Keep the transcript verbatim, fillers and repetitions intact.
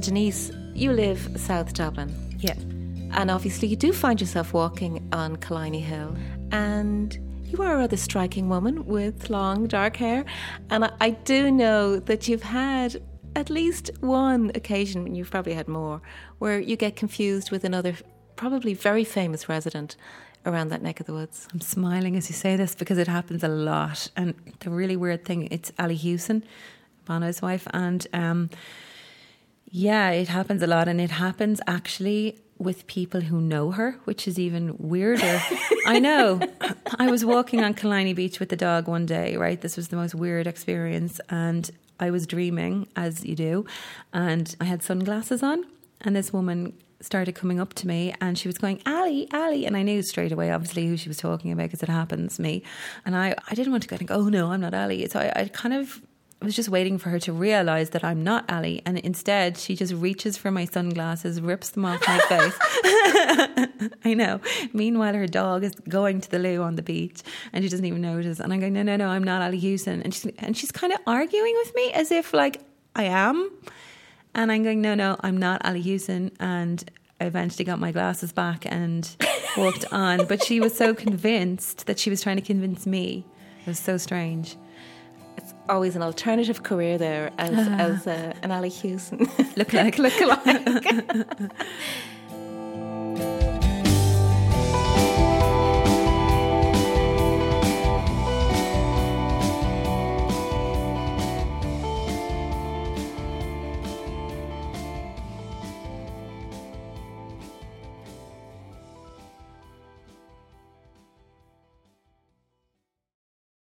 Denise, you live South Dublin. Yeah. And obviously you do find yourself walking on Killiney Hill. And you are a rather striking woman with long, dark hair. And I, I do know that you've had at least one occasion, and you've probably had more, where you get confused with another probably very famous resident around that neck of the woods. I'm smiling as you say this because it happens a lot. And the really weird thing, it's Ali Hewson, Bono's wife. And um, yeah, it happens a lot. And it happens actually with people who know her, which is even weirder. I know. I was walking on Killiney Beach with the dog one day, right? This was the most weird experience. And I was dreaming, as you do. And I had sunglasses on. And this woman started coming up to me and she was going, Ali, Ali. And I knew straight away, obviously, who she was talking about because it happens to me. And I, I didn't want to go and go, oh no, I'm not Ali. So I, I kind of was just waiting for her to realise that I'm not Ali. And instead, she just reaches for my sunglasses, rips them off my face. I know. Meanwhile, her dog is going to the loo on the beach and she doesn't even notice. And I'm going, no, no, no, I'm not Ali Hewson. And she's, and she's kind of arguing with me as if like I am. And I'm going, no, no, I'm not Ali Hewson. And I eventually got my glasses back and walked on. But she was so convinced that she was trying to convince me. It was so strange. It's always an alternative career there as, uh, as uh, an Ali Hewson. Look like, look alike.